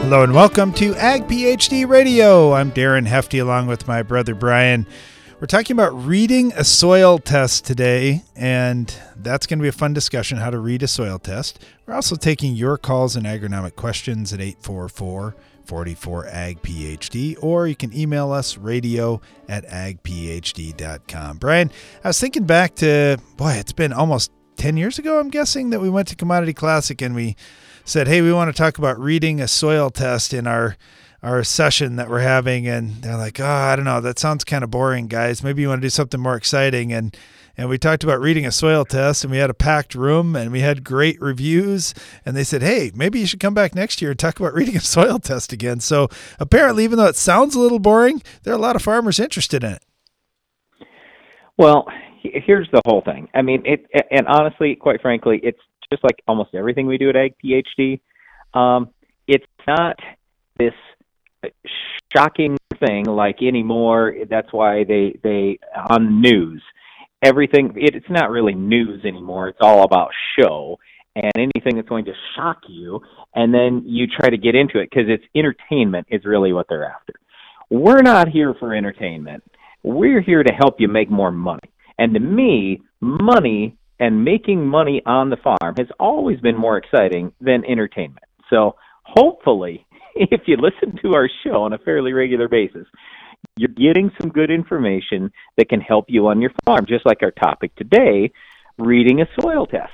Hello and welcome to Ag PhD Radio. I'm Darren Hefty along with my brother Brian. We're talking about reading a soil test today, and that's going to be a fun discussion, how to read a soil test. We're also taking your calls and agronomic questions at 844-44-AG-PhD, or you can email us radio@agphd.com. Brian, I was thinking back to, it's been almost 10 years ago, I'm guessing, that we went to Commodity Classic and we said, hey, we want to talk about reading a soil test in our session that we're having. And they're like, I don't know, that sounds kind of boring, guys. Maybe you want to do something more exciting. And we talked about reading a soil test, and we had a packed room and we had great reviews. And they said, hey, maybe you should come back next year and talk about reading a soil test again. So apparently, even though it sounds a little boring, there are a lot of farmers interested in it. Well, here's the whole thing. I mean, and honestly, quite frankly, it's just like almost everything we do at Ag PhD. It's not this shocking thing like anymore. That's why they on news, everything, it's not really news anymore. It's all about show and anything that's going to shock you. And then you try to get into it because it's entertainment is really what they're after. We're not here for entertainment. We're here to help you make more money. And to me, money and making money on the farm has always been more exciting than entertainment. So hopefully, if you listen to our show on a fairly regular basis, you're getting some good information that can help you on your farm, just like our topic today, reading a soil test.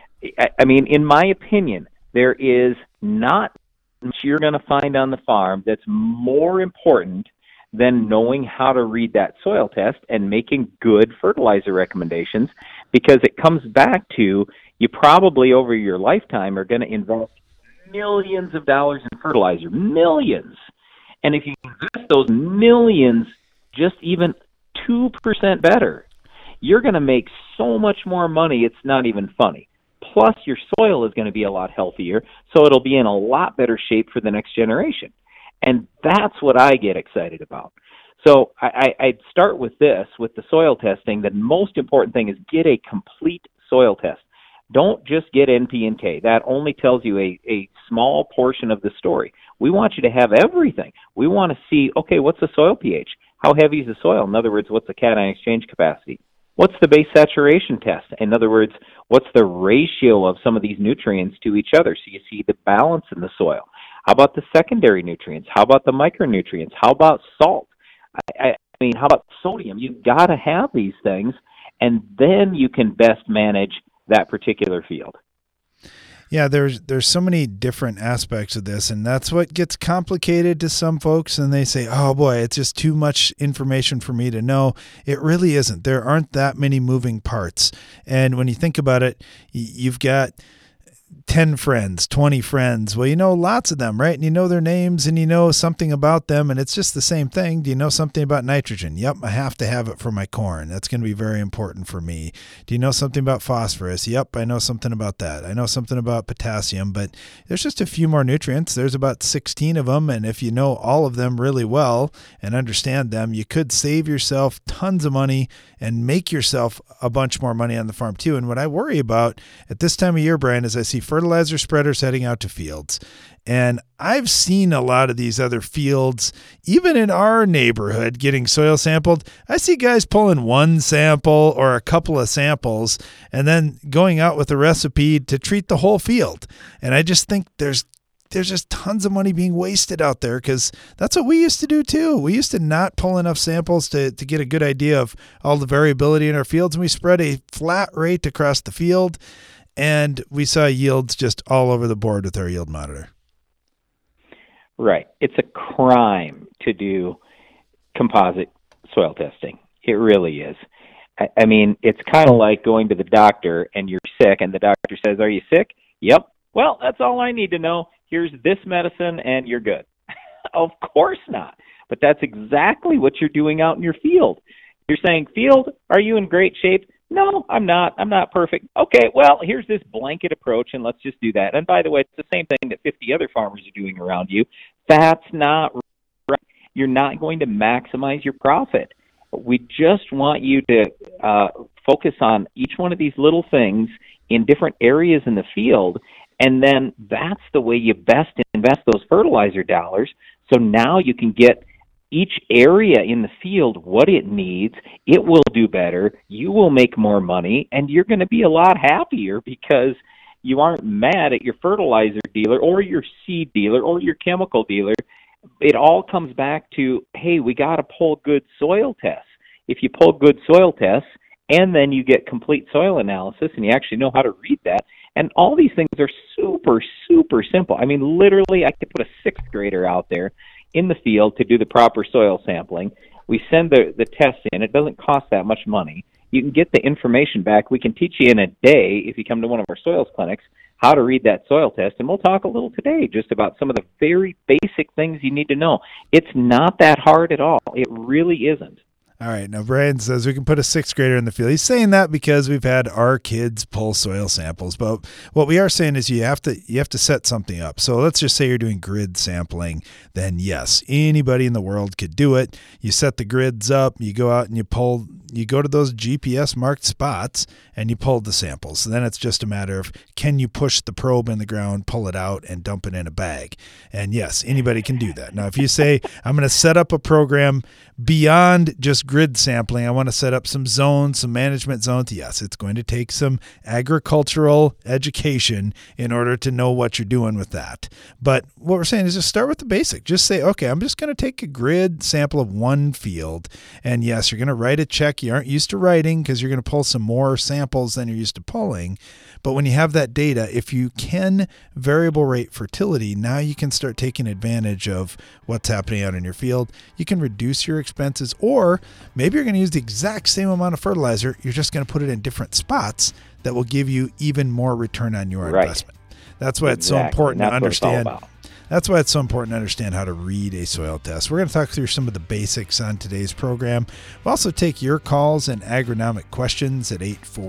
I mean, in my opinion, there is not much you're going to find on the farm that's more important than knowing how to read that soil test and making good fertilizer recommendations, because it comes back to you probably over your lifetime are going to invest millions of dollars in fertilizer, millions. And if you invest those millions just even 2% better, you're going to make so much more money, it's not even funny. Plus, your soil is going to be a lot healthier, so it'll be in a lot better shape for the next generation. And that's what I get excited about. So I'd start with this, with the soil testing. The most important thing is get a complete soil test. Don't just get NP and K. That only tells you a small portion of the story. We want you to have everything. We want to see, okay, what's the soil pH? How heavy is the soil? In other words, what's the cation exchange capacity? What's the base saturation test? In other words, what's the ratio of some of these nutrients to each other? So you see the balance in the soil. How about the secondary nutrients? How about the micronutrients? How about salt? I mean, how about sodium? You've got to have these things, and then you can best manage that particular field. Yeah, there's so many different aspects of this, and that's what gets complicated to some folks, and they say, oh boy, it's just too much information for me to know. It really isn't. There aren't that many moving parts. And when you think about it, you've got 10 friends, 20 friends. Well, you know lots of them, right? And you know their names and you know something about them, and it's just the same thing. Do you know something about nitrogen? Yep, I have to have it for my corn. That's going to be very important for me. Do you know something about phosphorus? Yep, I know something about that. I know something about potassium, but there's just a few more nutrients. There's about 16 of them, and if you know all of them really well and understand them, you could save yourself tons of money and make yourself a bunch more money on the farm too. And what I worry about at this time of year, Brian, is I see fertilizer spreaders heading out to fields. And I've seen a lot of these other fields, even in our neighborhood, getting soil sampled. I see guys pulling one sample or a couple of samples and then going out with a recipe to treat the whole field. And I just think there's just tons of money being wasted out there, because that's what we used to do too. We used to not pull enough samples to get a good idea of all the variability in our fields, and we spread a flat rate across the field, and we saw yields just all over the board with our yield monitor. Right. It's a crime to do composite soil testing. It really is. I mean, it's kind of like going to the doctor and you're sick, and the doctor says, "Are you sick?" "Yep." "Well, that's all I need to know. Here's this medicine and you're good." Of course not. But that's exactly what you're doing out in your field. You're saying, "Field, are you in great shape?" "No, I'm not. I'm not perfect." "Okay, well, here's this blanket approach, and let's just do that. And by the way, it's the same thing that 50 other farmers are doing around you." That's not right. You're not going to maximize your profit. We just want you to focus on each one of these little things in different areas in the field And then that's the way you best invest those fertilizer dollars. So now you can get each area in the field what it needs. It will do better. You will make more money, and you're going to be a lot happier because you aren't mad at your fertilizer dealer or your seed dealer or your chemical dealer. It all comes back to, hey, we got to pull good soil tests. If you pull good soil tests and then you get complete soil analysis and you actually know how to read that, and all these things are super, super simple. I mean, literally, I could put a sixth grader out there in the field to do the proper soil sampling. We send the test in. It doesn't cost that much money. You can get the information back. We can teach you in a day, if you come to one of our soils clinics, how to read that soil test. And we'll talk a little today just about some of the very basic things you need to know. It's not that hard at all. It really isn't. All right. Now, Brian says we can put a sixth grader in the field. He's saying that because we've had our kids pull soil samples. But what we are saying is you have to set something up. So let's just say you're doing grid sampling. Then, yes, anybody in the world could do it. You set the grids up. You go out and you go to those GPS marked spots and you pull the samples. So then it's just a matter of, can you push the probe in the ground, pull it out, and dump it in a bag? And yes, anybody can do that. Now, if you say, I'm going to set up a program beyond just grid sampling, I want to set up some zones, some management zones. Yes, it's going to take some agricultural education in order to know what you're doing with that. But what we're saying is just start with the basic. Just say, okay, I'm just going to take a grid sample of one field. And yes, you're going to write a check. You aren't used to writing because you're going to pull some more samples than you're used to pulling. But when you have that data, if you can variable rate fertility, now you can start taking advantage of what's happening out in your field. You can reduce your expenses, or maybe you're going to use the exact same amount of fertilizer. You're just going to put it in different spots that will give you even more return on your investment. That's why it's so important to understand. That's why it's so important to understand how to read a soil test. We're going to talk through some of the basics on today's program. We'll also take your calls and agronomic questions at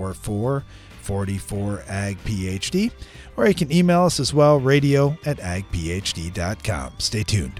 844-44-AG-PHD, or you can email us as well, radio@agphd.com. Stay tuned.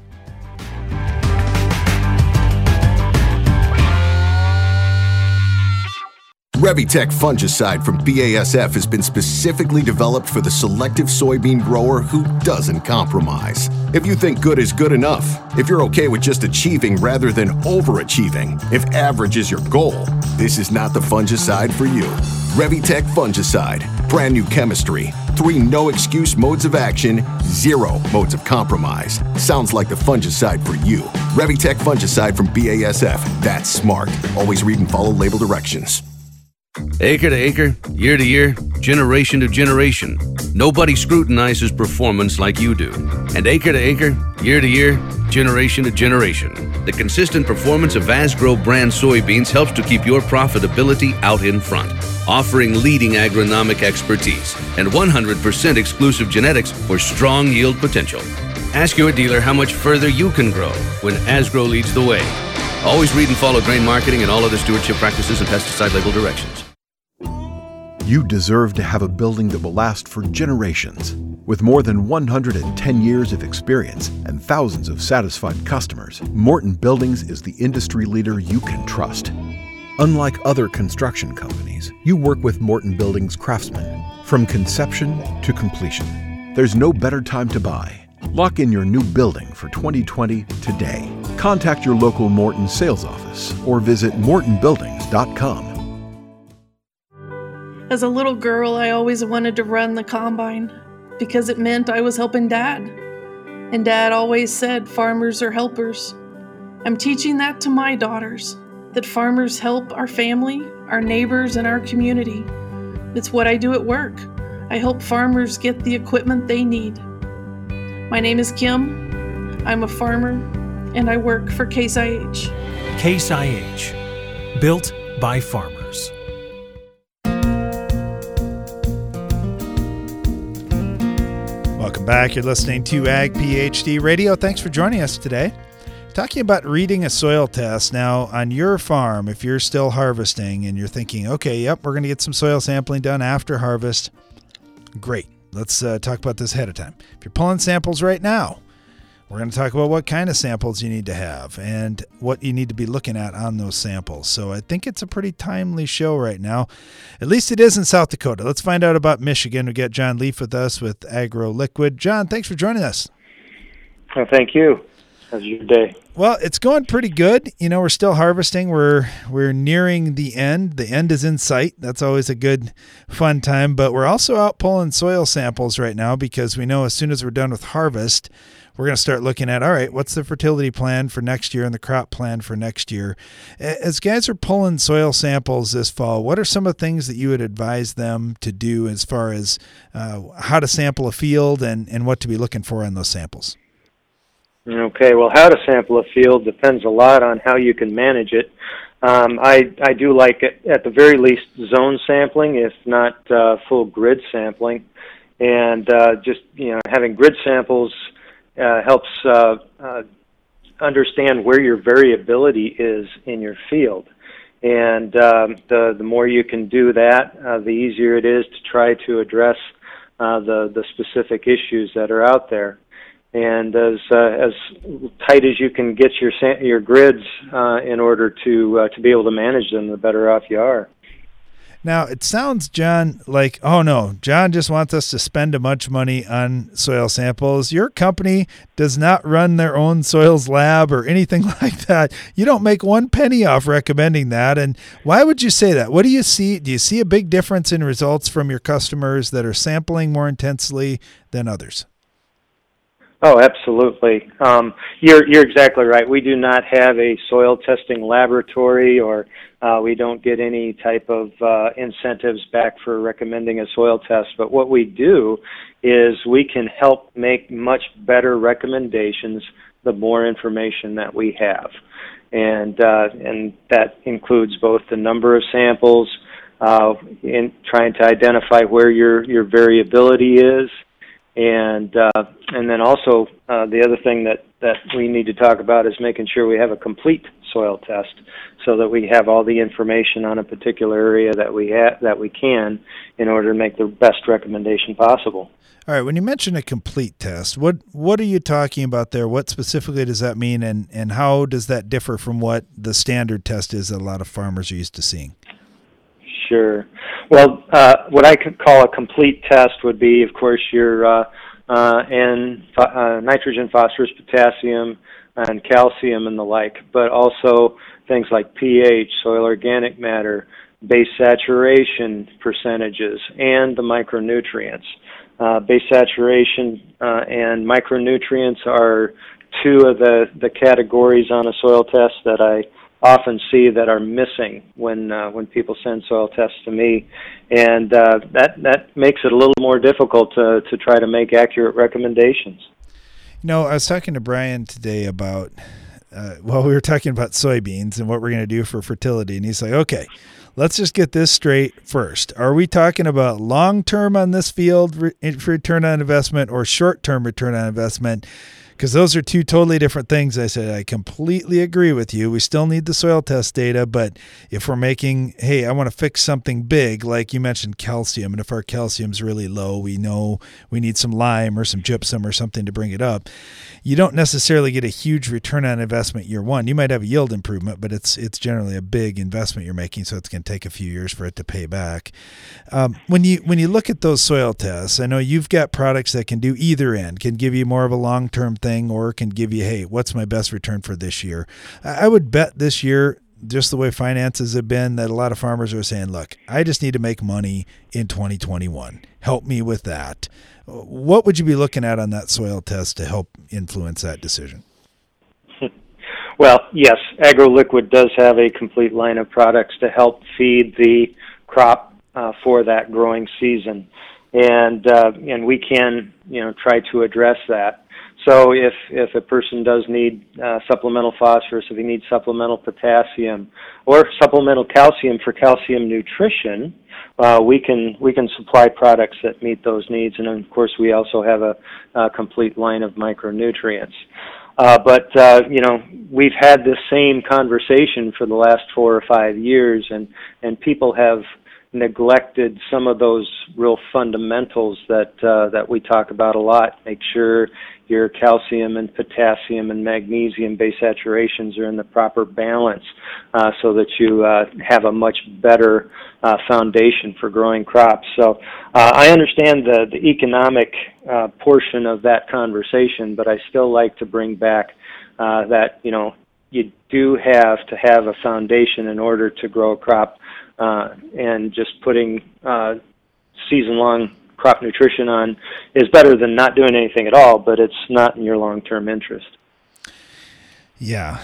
Revitec fungicide from BASF has been specifically developed for the selective soybean grower who doesn't compromise. If you think good is good enough, if you're okay with just achieving rather than overachieving, if average is your goal, this is not the fungicide for you. Revitec fungicide, brand new chemistry, 3 no-excuse modes of action, 0 modes of compromise. Sounds like the fungicide for you. Revitec fungicide from BASF. That's smart. Always read and follow label directions. Acre to acre, year to year, generation to generation, nobody scrutinizes performance like you do. And acre to acre, year to year, generation to generation, the consistent performance of Asgrow brand soybeans helps to keep your profitability out in front, offering leading agronomic expertise and 100% exclusive genetics for strong yield potential. Ask your dealer how much further you can grow when Asgrow leads the way. Always read and follow grain marketing and all other stewardship practices and pesticide label directions. You deserve to have a building that will last for generations. With more than 110 years of experience and thousands of satisfied customers, Morton Buildings is the industry leader you can trust. Unlike other construction companies, you work with Morton Buildings craftsmen from conception to completion. There's no better time to buy. Lock in your new building for 2020 today. Contact your local Morton sales office or visit mortonbuildings.com. As a little girl, I always wanted to run the combine because it meant I was helping Dad. And Dad always said farmers are helpers. I'm teaching that to my daughters, that farmers help our family, our neighbors, and our community. It's what I do at work. I help farmers get the equipment they need. My name is Kim. I'm a farmer, and I work for Case IH. Case IH, built by farmers. Welcome back. You're listening to Ag PhD Radio. Thanks for joining us today. Talking about reading a soil test. Now, on your farm, if you're still harvesting and you're thinking, okay, yep, we're going to get some soil sampling done after harvest, great. Let's talk about this ahead of time. If you're pulling samples right now, We're going to talk about what kind of samples you need to have and what you need to be looking at on those samples. So I think it's a pretty timely show right now. At least it is in South Dakota. Let's find out about Michigan. We got John Leaf with us with AgroLiquid. John, thanks for joining us. Well, thank you. How's your day? Well, it's going pretty good. You know, we're still harvesting. We're nearing the end. The end is in sight. That's always a good, fun time. But we're also out pulling soil samples right now because we know as soon as we're done with harvest, we're going to start looking at, all right, what's the fertility plan for next year and the crop plan for next year? As guys are pulling soil samples this fall, what are some of the things that you would advise them to do as far as how to sample a field and what to be looking for on those samples? Okay, well, how to sample a field depends a lot on how you can manage it. I do like, at the very least, zone sampling, if not full grid sampling. And just, having grid samples helps understand where your variability is in your field. And the more you can do that, the easier it is to try to address the specific issues that are out there. And as tight as you can get your grids in order to be able to manage them, the better off you are. Now, it sounds, John, like, oh no, John just wants us to spend a bunch of money on soil samples. Your company does not run their own soils lab or anything like that. You don't make one penny off recommending that. And why would you say that? What do you see? Do you see a big difference in results from your customers that are sampling more intensely than others? Oh, absolutely. You're exactly right. We do not have a soil testing laboratory, or we don't get any type of incentives back for recommending a soil test. But what we do is we can help make much better recommendations the more information that we have. And that includes both the number of samples, in trying to identify where your variability is, and then also the other thing that we need to talk about is making sure we have a complete soil test, so that we have all the information on a particular area that we can in order to make the best recommendation possible. All right, when you mention a complete test, what are you talking about there? What specifically does that mean, and how does that differ from what the standard test is that a lot of farmers are used to seeing? Sure. Well, what I could call a complete test would be, of course, your nitrogen, phosphorus, potassium, and calcium and the like, but also things like pH, soil organic matter, base saturation percentages, and the micronutrients. Base saturation and micronutrients are two of the categories on a soil test that I often see that are missing when people send soil tests to me, and that makes it a little more difficult to try to make accurate recommendations. You know, I was talking to Brian today about, we were talking about soybeans and what we're going to do for fertility, and he's like, okay, let's just get this straight first. Are we talking about long-term on this field return on investment or short-term return on investment? Because those are two totally different things. I said, I completely agree with you. We still need the soil test data, but if we're making, hey, I want to fix something big, like you mentioned calcium, and if our calcium's really low, we know we need some lime or some gypsum or something to bring it up. You don't necessarily get a huge return on investment year one. You might have a yield improvement, but it's generally a big investment you're making, so it's going to take a few years for it to pay back. When you look at those soil tests, I know you've got products that can do either end, can give you more of a long-term thing, or can give you, hey, what's my best return for this year? I would bet this year, just the way finances have been, that a lot of farmers are saying, look, I just need to make money in 2021. Help me with that. What would you be looking at on that soil test to help influence that decision? Well, yes, AgroLiquid does have a complete line of products to help feed the crop for that growing season, and we can try to address that. So if a person does need supplemental phosphorus, if he needs supplemental potassium or supplemental calcium for calcium nutrition, we can supply products that meet those needs. And of course, we also have a complete line of micronutrients. But we've had this same conversation for the last 4 or 5 years, and people have neglected some of those real fundamentals that we talk about a lot. Make sure your calcium and potassium and magnesium base saturations are in the proper balance, so that you have a much better foundation for growing crops. So I understand the economic portion of that conversation, but I still like to bring back that, you do have to have a foundation in order to grow a crop, and just putting season-long crop nutrition on is better than not doing anything at all, but it's not in your long-term interest. Yeah,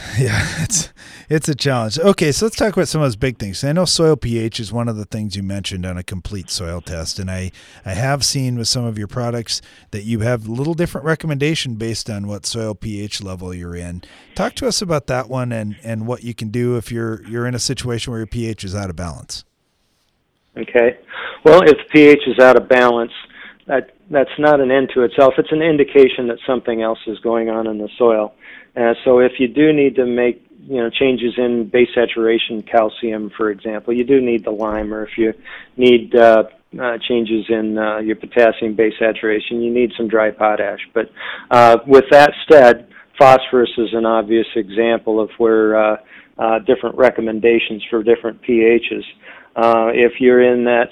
it's a challenge. Okay, so let's talk about some of those big things. I know soil pH is one of the things you mentioned on a complete soil test, and I have seen with some of your products that you have a little different recommendation based on what soil pH level you're in. Talk to us about that one and what you can do if you're in a situation where your pH is out of balance. Okay. Well, if the pH is out of balance, that's not an end to itself. It's an indication that something else is going on in the soil. So if you do need to make changes in base saturation, calcium, for example, you do need the lime, or if you need changes in your potassium base saturation, you need some dry potash. But with that said, phosphorus is an obvious example of where different recommendations for different pHs. If you're in that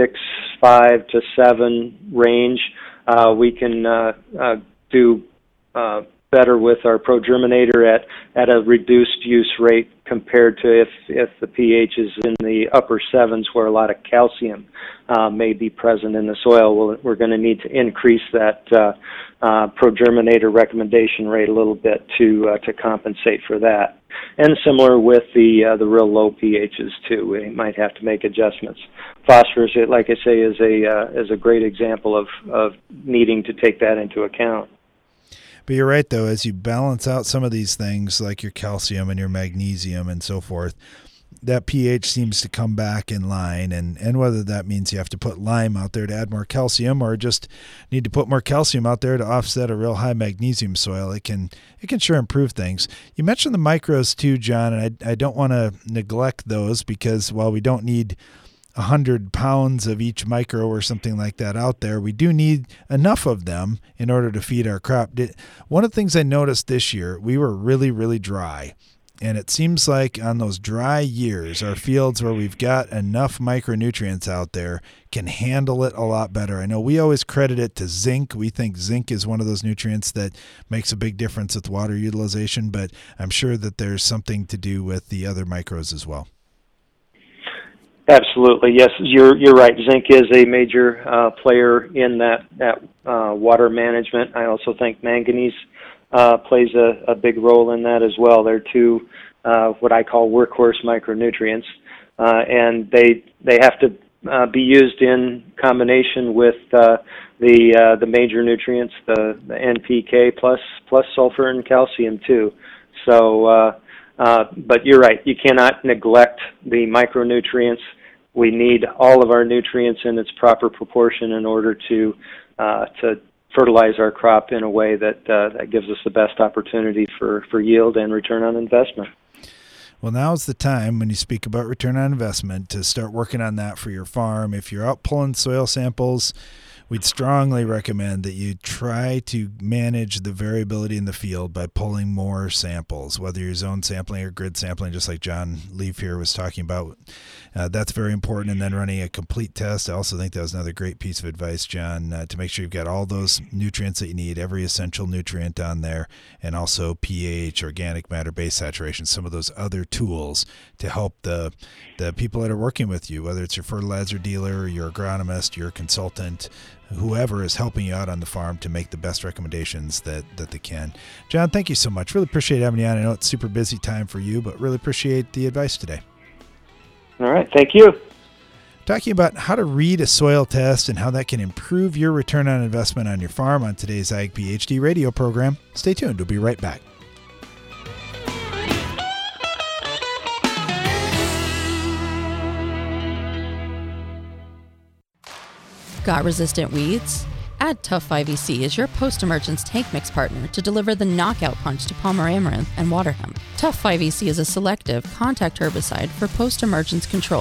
6.5 to 7 range, we can do better with our ProGerminator at a reduced use rate compared to if the pH is in the upper 7s where a lot of calcium may be present in the soil. We're going to need to increase that ProGerminator recommendation rate a little bit to compensate for that. And similar with the real low pHs too, we might have to make adjustments. Phosphorus, like I say, is a great example of needing to take that into account. But you're right, though, as you balance out some of these things like your calcium and your magnesium and so forth, that pH seems to come back in line, and whether that means you have to put lime out there to add more calcium or just need to put more calcium out there to offset a real high magnesium soil, it can sure improve things. You mentioned the micros too, John, and I don't want to neglect those because while we don't need 100 pounds of each micro or something like that out there, we do need enough of them in order to feed our crop. One of the things I noticed this year, we were really, really dry. And it seems like on those dry years, our fields where we've got enough micronutrients out there can handle it a lot better. I know we always credit it to zinc. We think zinc is one of those nutrients that makes a big difference with water utilization, but I'm sure that there's something to do with the other micros as well. Absolutely, yes, you're right. Zinc is a major player in that water management. I also think manganese plays a big role in that as well. They're two what I call workhorse micronutrients, and they have to be used in combination with the major nutrients, the NPK plus sulfur and calcium too. So. But you're right, you cannot neglect the micronutrients. We need all of our nutrients in its proper proportion in order to fertilize our crop in a way that gives us the best opportunity for yield and return on investment. Well, now's the time when you speak about return on investment to start working on that for your farm. If you're out pulling soil samples, we'd strongly recommend that you try to manage the variability in the field by pulling more samples, whether you're zone sampling or grid sampling, just like John Leaf here was talking about. That's very important. And then running a complete test. I also think that was another great piece of advice, John, to make sure you've got all those nutrients that you need, every essential nutrient on there, and also pH, organic matter, base saturation, some of those other tools to help the people that are working with you, whether it's your fertilizer dealer, your agronomist, your consultant, whoever is helping you out on the farm to make the best recommendations that they can. John, thank you so much. Really appreciate having you on. I know it's super busy time for you, but really appreciate the advice today. All right. Thank you. Talking about how to read a soil test and how that can improve your return on investment on your farm on today's Ag PhD radio program. Stay tuned. We'll be right back. Got resistant weeds? Add Tough 5EC as your post-emergence tank mix partner to deliver the knockout punch to Palmer Amaranth and water hemp. Tough 5EC is a selective contact herbicide for post-emergence control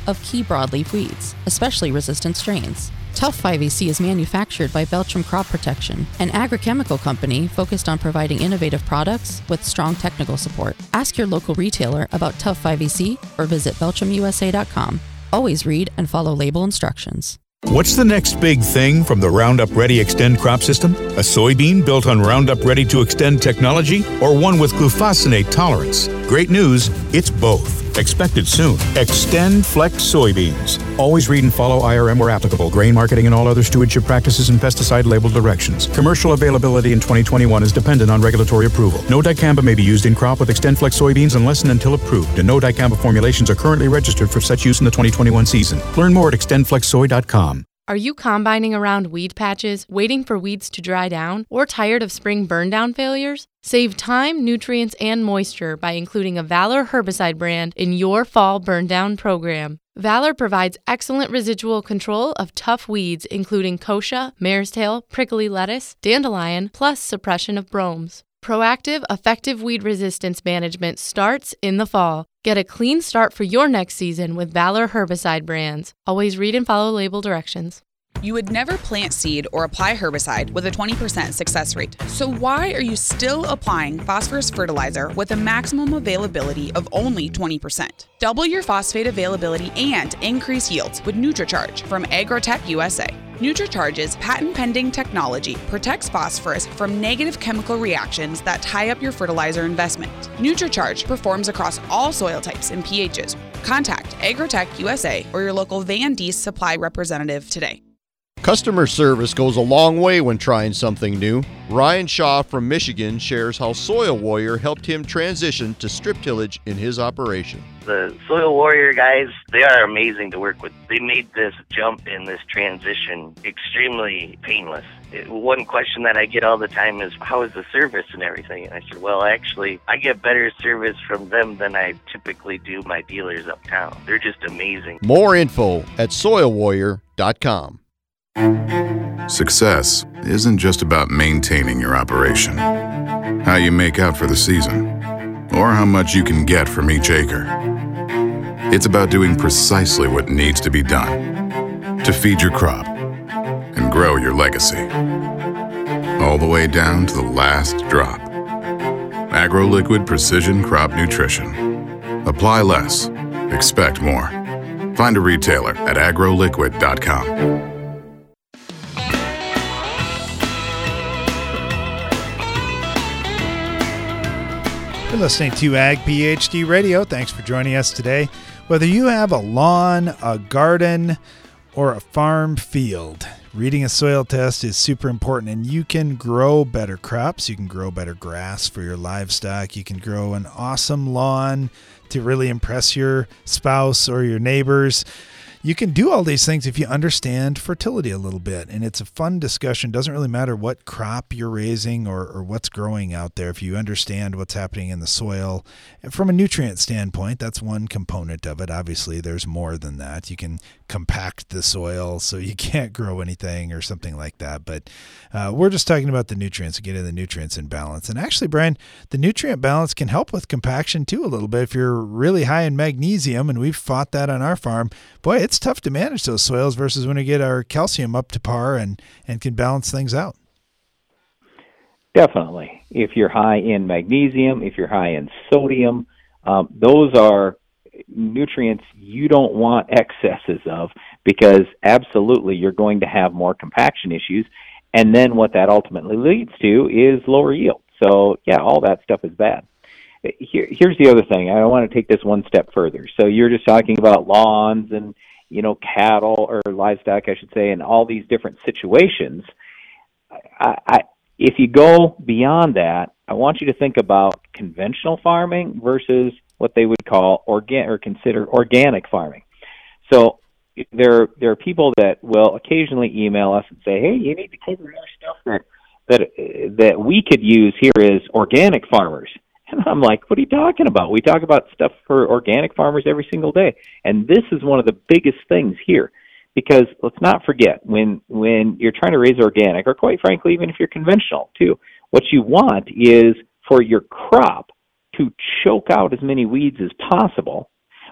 of key broadleaf weeds, especially resistant strains. Tough 5EC is manufactured by Belchim Crop Protection, an agrochemical company focused on providing innovative products with strong technical support. Ask your local retailer about Tough 5EC or visit belchimusa.com. Always read and follow label instructions. What's the next big thing from the Roundup Ready Extend crop system? A soybean built on Roundup Ready to Extend technology, or one with glufosinate tolerance? Great news, it's both. Expected soon. Extend Flex soybeans. Always read and follow IRM where applicable, grain marketing and all other stewardship practices and pesticide label directions. Commercial availability in 2021 is dependent on regulatory approval. No dicamba may be used in crop with Extend Flex soybeans unless and until approved, and no dicamba formulations are currently registered for such use in the 2021 season. Learn more at extendflexsoy.com. Are you combining around weed patches, waiting for weeds to dry down, or tired of spring burn-down failures? Save time, nutrients, and moisture by including a Valor herbicide brand in your fall burn-down program. Valor provides excellent residual control of tough weeds, including kochia, mare's tail, prickly lettuce, dandelion, plus suppression of bromes. Proactive, effective weed resistance management starts in the fall. Get a clean start for your next season with Valor herbicide brands. Always read and follow label directions. You would never plant seed or apply herbicide with a 20% success rate. So why are you still applying phosphorus fertilizer with a maximum availability of only 20%? Double your phosphate availability and increase yields with NutriCharge from Agrotech USA. NutriCharge's patent-pending technology protects phosphorus from negative chemical reactions that tie up your fertilizer investment. NutriCharge performs across all soil types and pHs. Contact Agrotech USA or your local Van Dees supply representative today. Customer service goes a long way when trying something new. Ryan Shaw from Michigan shares how Soil Warrior helped him transition to strip tillage in his operation. The Soil Warrior guys, they are amazing to work with. They made this jump in this transition extremely painless. One question that I get all the time is, how is the service and everything? And I said, well, actually, I get better service from them than I typically do my dealers uptown. They're just amazing. More info at soilwarrior.com. Success isn't just about maintaining your operation, how you make out for the season, or how much you can get from each acre. It's about doing precisely what needs to be done to feed your crop and grow your legacy, all the way down to the last drop. AgroLiquid Precision Crop Nutrition. Apply less, expect more. Find a retailer at agroliquid.com. You're listening to Ag PhD Radio. Thanks for joining us today. Whether you have a lawn, a garden, or a farm field, reading a soil test is super important, and you can grow better crops. You can grow better grass for your livestock. You can grow an awesome lawn to really impress your spouse or your neighbors. You can do all these things if you understand fertility a little bit, and it's a fun discussion. Doesn't really matter what crop you're raising or what's growing out there. If you understand what's happening in the soil from a nutrient standpoint, that's one component of it. Obviously, there's more than that. You can compact the soil so you can't grow anything or something like that, but we're just talking about the nutrients, getting the nutrients in balance. And actually, Brian, the nutrient balance can help with compaction too a little bit. If you're really high in magnesium, and we've fought that on our farm, boy, it's tough to manage those soils versus when we get our calcium up to par and can balance things out. Definitely. If you're high in magnesium, if you're high in sodium, those are nutrients you don't want excesses of, because absolutely you're going to have more compaction issues. And then what that ultimately leads to is lower yield. So, yeah, all that stuff is bad. Here's the other thing. I want to take this one step further. So you're just talking about lawns and cattle or livestock, I should say, and all these different situations. If you go beyond that, I want you to think about conventional farming versus what they would call consider organic farming. So there are people that will occasionally email us and say, "Hey, you need to cover more stuff that we could use here as organic farmers." And I'm like, what are you talking about? We talk about stuff for organic farmers every single day. And this is one of the biggest things here, because let's not forget, when you're trying to raise organic, or quite frankly, even if you're conventional too, what you want is for your crop to choke out as many weeds as possible,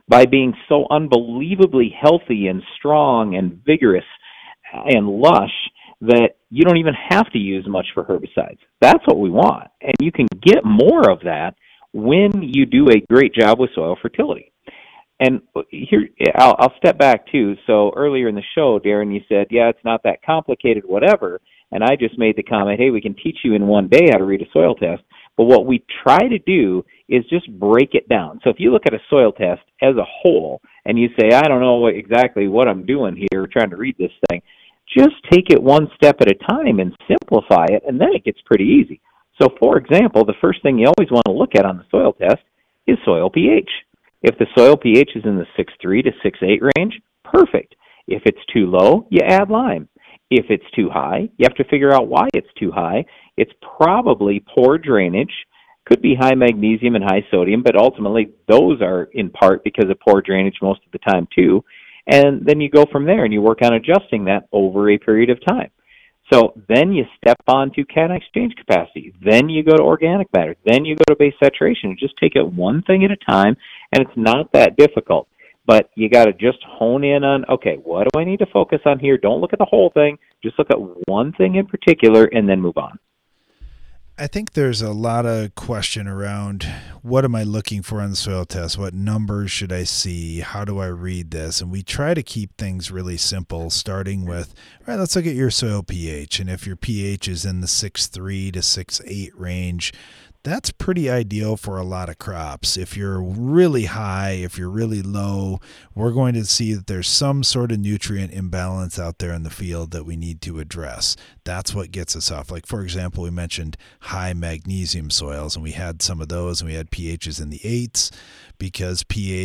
by being so unbelievably healthy and strong and vigorous and lush that you don't even have to use much for herbicides. That's what we want. And you can get more of that when you do a great job with soil fertility. And here, I'll step back too. So earlier in the show, Darren, you said, yeah, it's not that complicated, whatever. And I just made the comment, hey, we can teach you in one day how to read a soil test. But what we try to do is just break it down. So if you look at a soil test as a whole and you say, I don't know exactly what I'm doing here, trying to read this thing, just take it one step at a time and simplify it, and then it gets pretty easy. So, for example, the first thing you always want to look at on the soil test is soil pH. If the soil pH is in the 6.3 to 6.8 range, perfect. If it's too low, you add lime. If it's too high, you have to figure out why it's too high. It's probably poor drainage. Could be high magnesium and high sodium, but ultimately those are in part because of poor drainage most of the time too. And then you go from there and you work on adjusting that over a period of time. So then you step on to cation exchange capacity. Then you go to organic matter. Then you go to base saturation. You just take it one thing at a time, and it's not that difficult. But you got to just hone in on, okay, what do I need to focus on here? Don't look at the whole thing. Just look at one thing in particular and then move on. I think there's a lot of question around what am I looking for on the soil test? What numbers should I see? How do I read this? And we try to keep things really simple, starting with, all right, let's look at your soil pH. And if your pH is in the 6.3 to 6.8 range, that's pretty ideal for a lot of crops. If you're really high, if you're really low, we're going to see that there's some sort of nutrient imbalance out there in the field that we need to address. That's what gets us off. Like, for example, we mentioned high magnesium soils, and we had some of those, and we had pHs in the 8s because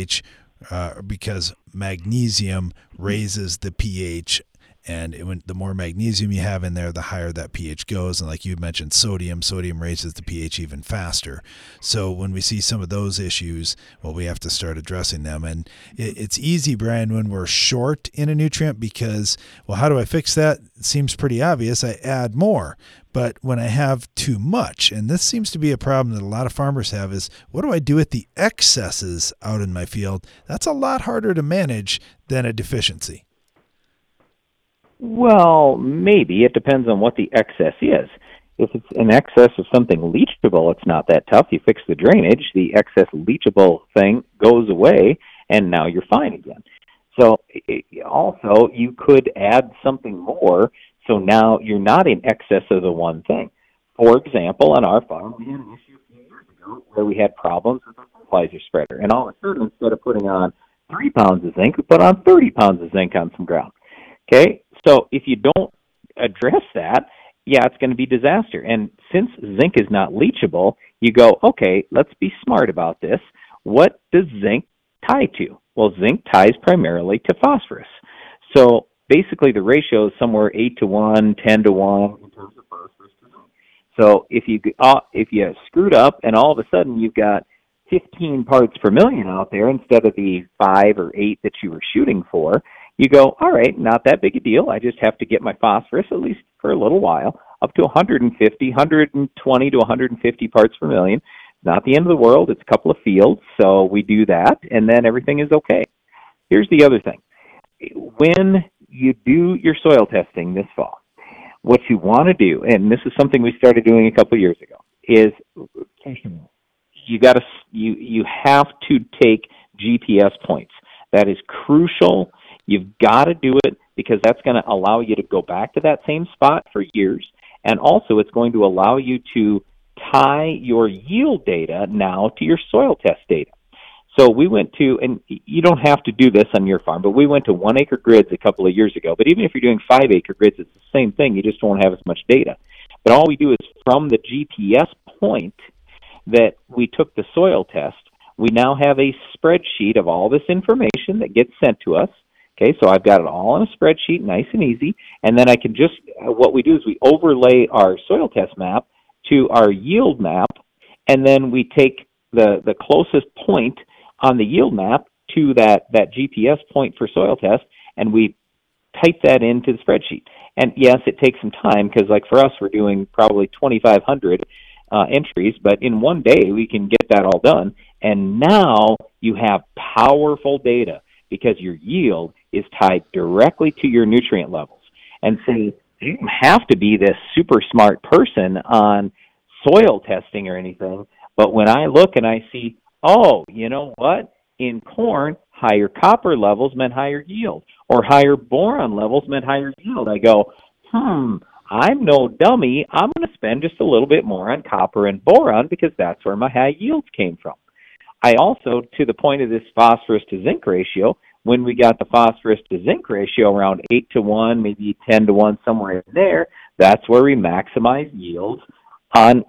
because magnesium raises the pH. And the more magnesium you have in there, the higher that pH goes. And like you mentioned, sodium raises the pH even faster. So when we see some of those issues, well, we have to start addressing them. And it's easy, Brian, when we're short in a nutrient because, well, how do I fix that? It seems pretty obvious. I add more. But when I have too much, and this seems to be a problem that a lot of farmers have, is what do I do with the excesses out in my field? That's a lot harder to manage than a deficiency. Well, maybe. It depends on what the excess is. If it's an excess of something leachable, it's not that tough. You fix the drainage, the excess leachable thing goes away, and now you're fine again. So also, you could add something more, so now you're not in excess of the one thing. For example, on our farm, we had an issue a few years ago where we had problems with the fertilizer spreader, and all of a sudden, instead of putting on 3 pounds of zinc, we put on 30 pounds of zinc on some ground. Okay, so if you don't address that, yeah, it's going to be disaster. And since zinc is not leachable, you go, okay, let's be smart about this. What does zinc tie to? Well, zinc ties primarily to phosphorus. So basically the ratio is somewhere 8 to 1, 10 to 1 in terms of phosphorus to zinc. So if you screwed up and all of a sudden you've got 15 parts per million out there instead of the 5 or 8 that you were shooting for, you go, all right, not that big a deal. I just have to get my phosphorus, at least for a little while, up to 120 to 150 parts per million. Not the end of the world. It's a couple of fields, so we do that, and then everything is okay. Here's the other thing. When you do your soil testing this fall, what you want to do, and this is something we started doing a couple of years ago, is you have to take GPS points. That is crucial. You've got to do it because that's going to allow you to go back to that same spot for years. And also it's going to allow you to tie your yield data now to your soil test data. So we went to, and you don't have to do this on your farm, but we went to 1 acre grids a couple of years ago. But even if you're doing 5 acre grids, it's the same thing. You just won't have as much data. But all we do is from the GPS point that we took the soil test, we now have a spreadsheet of all this information that gets sent to us. Okay, so I've got it all on a spreadsheet, nice and easy, and then I can just, what we do is we overlay our soil test map to our yield map, and then we take the closest point on the yield map to that GPS point for soil test, and we type that into the spreadsheet. And yes, it takes some time, because like for us, we're doing probably 2,500 entries, but in one day we can get that all done, And now you have powerful data because your yield is tied directly to your nutrient levels. And so you don't have to be this super smart person on soil testing or anything, but when I look and I see, oh, you know what? In corn, higher copper levels meant higher yield, or higher boron levels meant higher yield. I go, I'm no dummy. I'm going to spend just a little bit more on copper and boron because that's where my high yields came from. I also, to the point of this phosphorus to zinc ratio, when we got the phosphorus to zinc ratio around 8-to-1, maybe 10-to-1, somewhere in there, that's where we maximize yields on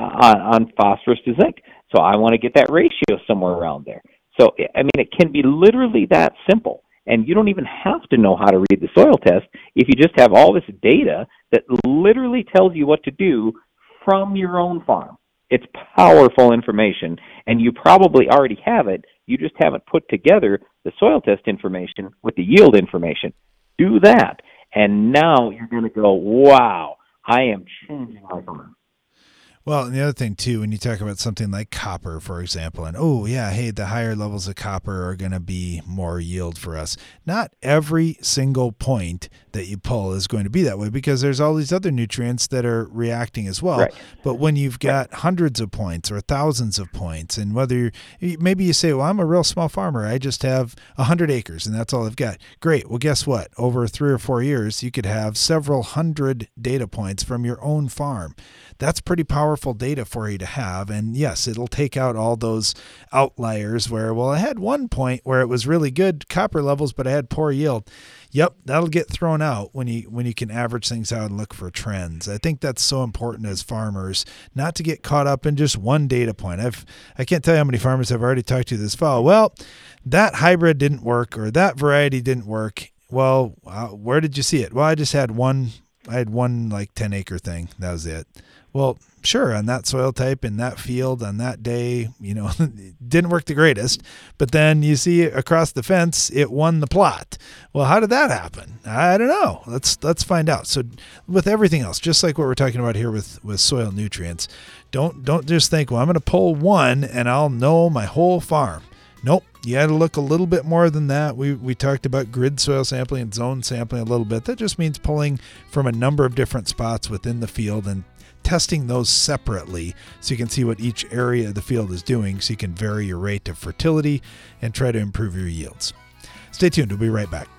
phosphorus to zinc. So I want to get that ratio somewhere around there. So, I mean, it can be literally that simple. And you don't even have to know how to read the soil test if you just have all this data that literally tells you what to do from your own farm. It's powerful information, and you probably already have it. You just haven't put together the soil test information with the yield information. Do that, and now you're going to go, wow, I am changing my farm. Well, and the other thing, too, when you talk about something like copper, for example, and, oh, yeah, hey, the higher levels of copper are going to be more yield for us. Not every single point that you pull is going to be that way because there's all these other nutrients that are reacting as well. Right. But when you've got hundreds of points or thousands of points, and whether maybe you say, well, I'm a real small farmer. I just have 100 acres, and that's all I've got. Great. Well, guess what? Over 3 or 4 years, you could have several hundred data points from your own farm. That's pretty powerful data for you to have. And yes, it'll take out all those outliers where, well, I had one point where it was really good copper levels, but I had poor yield. Yep, that'll get thrown out when you can average things out and look for trends. I think that's so important as farmers, not to get caught up in just one data point. I can't tell you how many farmers I've already talked to this fall. Well, that hybrid didn't work or that variety didn't work. Well, where did you see it? Well, I just had one. I had one like 10-acre thing. That was it. Well, sure, on that soil type, in that field, on that day, it didn't work the greatest. But then you see across the fence, it won the plot. Well, how did that happen? I don't know. Let's find out. So with everything else, just like what we're talking about here with soil nutrients, don't just think, well, I'm going to pull one and I'll know my whole farm. Nope. You got to look a little bit more than that. We talked about grid soil sampling and zone sampling a little bit. That just means pulling from a number of different spots within the field and testing those separately so you can see what each area of the field is doing so you can vary your rate of fertility and try to improve your yields. Stay tuned. We'll be right back.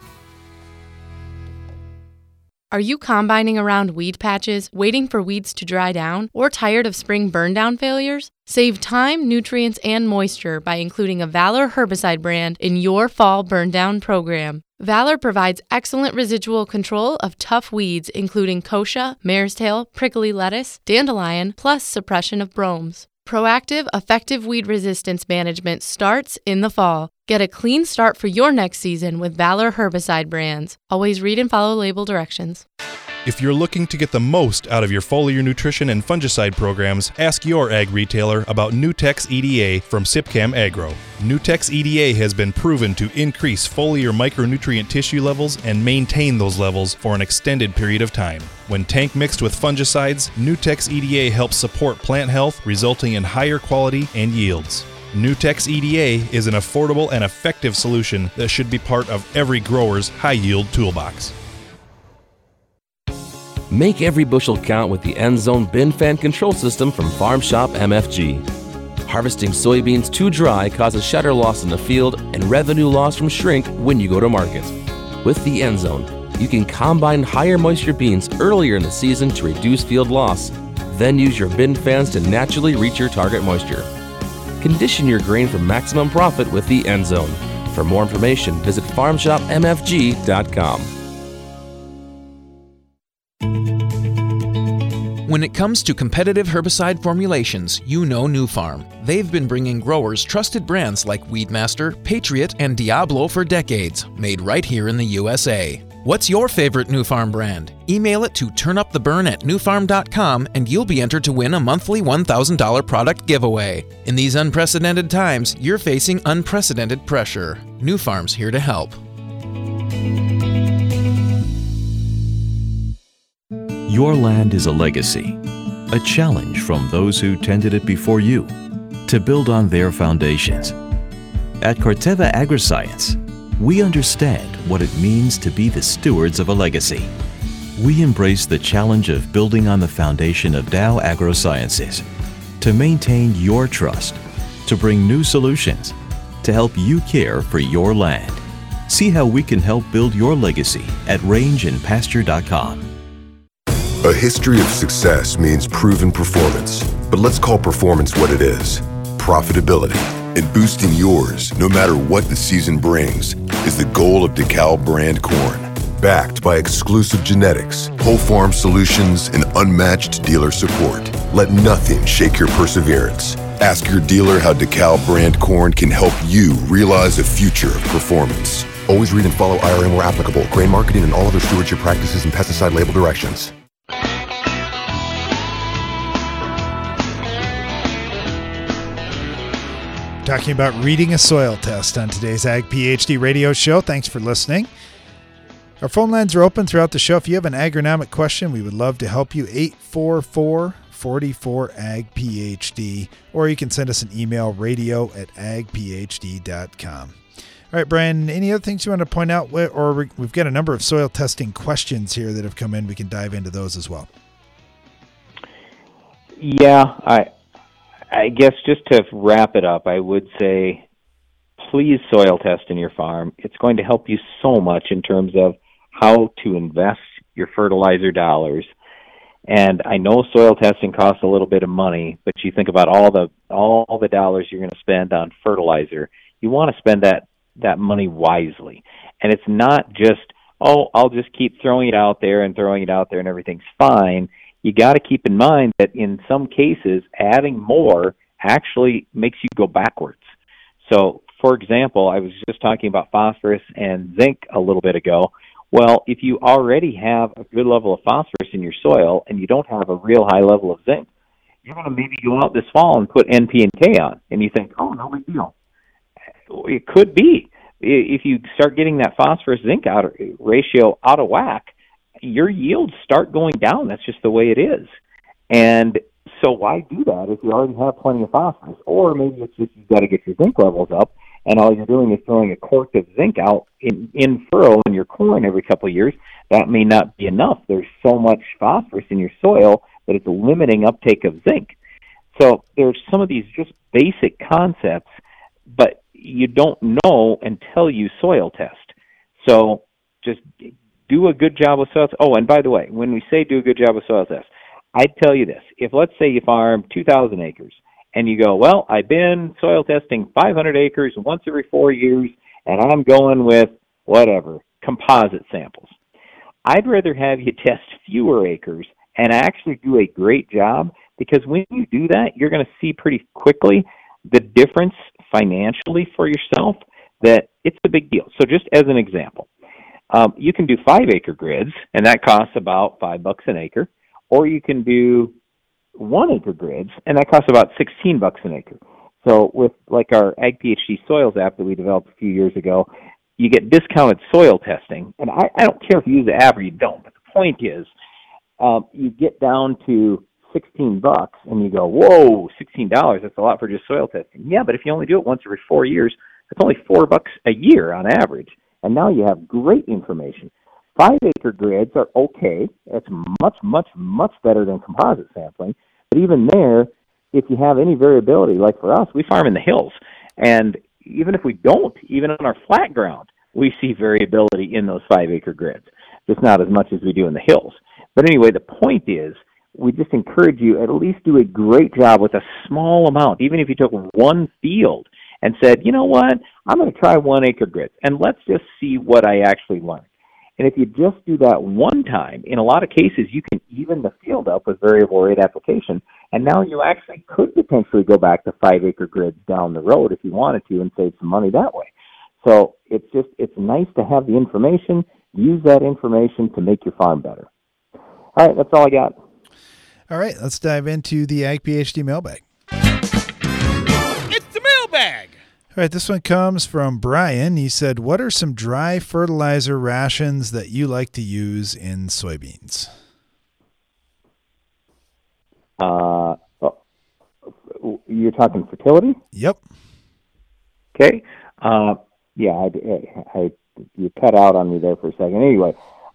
Are you combining around weed patches, waiting for weeds to dry down, or tired of spring burn down failures? Save time, nutrients, and moisture by including a Valor herbicide brand in your fall burn down program. Valor provides excellent residual control of tough weeds including kochia, mare's tail, prickly lettuce, dandelion, plus suppression of bromes. Proactive, effective weed resistance management starts in the fall. Get a clean start for your next season with Valor herbicide brands. Always read and follow label directions. If you're looking to get the most out of your foliar nutrition and fungicide programs, ask your ag retailer about Nutex EDA from Sipcam Agro. Nutex EDA has been proven to increase foliar micronutrient tissue levels and maintain those levels for an extended period of time. When tank mixed with fungicides, Nutex EDA helps support plant health, resulting in higher quality and yields. Nutex EDA is an affordable and effective solution that should be part of every grower's high-yield toolbox. Make every bushel count with the EndZone bin fan control system from Farm Shop MFG. Harvesting soybeans too dry causes shutter loss in the field and revenue loss from shrink when you go to market. With the EndZone, you can combine higher moisture beans earlier in the season to reduce field loss, then use your bin fans to naturally reach your target moisture. Condition your grain for maximum profit with the EndZone. For more information, visit farmshopmfg.com. When it comes to competitive herbicide formulations, you know New Farm. They've been bringing growers trusted brands like Weedmaster, Patriot, and Diablo for decades, made right here in the USA. What's your favorite New Farm brand? Email it to turnuptheburn@newfarm.com and you'll be entered to win a monthly $1,000 product giveaway. In these unprecedented times, you're facing unprecedented pressure. New Farm's here to help. Your land is a legacy, a challenge from those who tended it before you. to build on their foundations. At Corteva Agriscience, we understand what it means to be the stewards of a legacy. We embrace the challenge of building on the foundation of Dow AgroSciences to maintain your trust, to bring new solutions, to help you care for your land. See how we can help build your legacy at rangeandpasture.com. A history of success means proven performance, but let's call performance what it is: profitability. And boosting yours, no matter what the season brings, is the goal of DeKalb brand corn. Backed by exclusive genetics, whole farm solutions, and unmatched dealer support. Let nothing shake your perseverance. Ask your dealer how DeKalb brand corn can help you realize a future of performance. Always read and follow IRM where applicable, grain marketing and all other stewardship practices and pesticide label directions. Talking about reading a soil test on today's Ag PhD radio show. Thanks for listening. Our phone lines are open throughout the show. If you have an agronomic question, we would love to help you. 844-44-AG-PHD, or you can send us an email, radio@agphd.com. All right, Brian, any other things you want to point out? Or we've got a number of soil testing questions here that have come in. We can dive into those as well. Yeah, I guess just to wrap it up, I would say please soil test in your farm. It's going to help you so much in terms of how to invest your fertilizer dollars. And I know soil testing costs a little bit of money, but you think about all the dollars you're going to spend on fertilizer. You want to spend that money wisely. And it's not just, I'll just keep throwing it out there and everything's fine. You got to keep in mind that in some cases, adding more actually makes you go backwards. So, for example, I was just talking about phosphorus and zinc a little bit ago. Well, if you already have a good level of phosphorus in your soil and you don't have a real high level of zinc, you're going to maybe go out this fall and put NP and K on, and you think, no big deal. It could be. If you start getting that phosphorus-zinc ratio out of whack, your yields start going down. That's just the way it is. And so why do that if you already have plenty of phosphorus? Or maybe it's just you've got to get your zinc levels up, and all you're doing is throwing a quart of zinc out in furrow in your corn every couple of years. That may not be enough. There's so much phosphorus in your soil that it's limiting uptake of zinc. So there's some of these just basic concepts, but you don't know until you soil test. So just do a good job with soil test. Oh, and by the way, when we say do a good job with soil test, I'd tell you this. If, let's say, you farm 2,000 acres, and you go, well, I've been soil testing 500 acres once every 4 years, and I'm going with whatever, composite samples. I'd rather have you test fewer acres and actually do a great job, because when you do that, you're going to see pretty quickly the difference financially for yourself, that it's a big deal. So just as an example, you can do 5-acre grids, and that costs about $5 an acre, or you can do 1-acre grids, and that costs about $16 an acre. So with like our Ag PhD Soils app that we developed a few years ago, you get discounted soil testing. And I don't care if you use the app or you don't, but the point is you get down to $16 and you go, whoa, $16, that's a lot for just soil testing. Yeah, but if you only do it once every 4 years, that's only $4 a year on average. And now you have great information. 5-acre grids are okay. It's much, much, much better than composite sampling. But even there, if you have any variability, like for us, we farm in the hills. And even if we don't, even on our flat ground, we see variability in those 5-acre grids. Just not as much as we do in the hills. But anyway, the point is, we just encourage you at least do a great job with a small amount. Even if you took one field and said, you know what, I'm going to try 1-acre grids, and let's just see what I actually learn. And if you just do that one time, in a lot of cases, you can even the field up with variable rate application. And now you actually could potentially go back to 5-acre grids down the road if you wanted to and save some money that way. So it's nice to have the information. Use that information to make your farm better. All right, that's all I got. All right, let's dive into the Ag PhD mailbag. It's the mailbag. All right, this one comes from Brian. He said, what are some dry fertilizer rations that you like to use in soybeans? you're talking fertility? Yep. Okay. Yeah, you cut out on me there for a second. Anyway,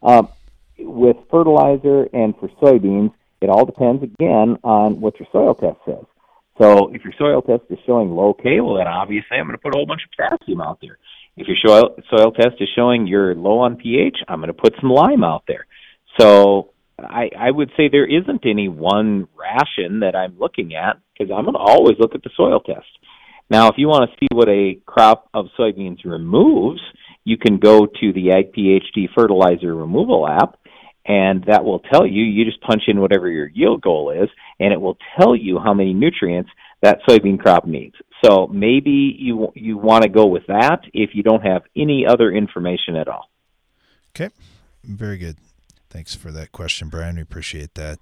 with fertilizer and for soybeans, it all depends, again, on what your soil test says. So if your soil test is showing low K, well, then obviously I'm going to put a whole bunch of potassium out there. If your soil test is showing you're low on pH, I'm going to put some lime out there. So I would say there isn't any one ration that I'm looking at, because I'm going to always look at the soil test. Now, if you want to see what a crop of soybeans removes, you can go to the Ag PhD fertilizer removal app, and that will tell you. You just punch in whatever your yield goal is, and it will tell you how many nutrients that soybean crop needs. So maybe you want to go with that if you don't have any other information at all. Okay, very good. Thanks for that question, Brian. We appreciate that.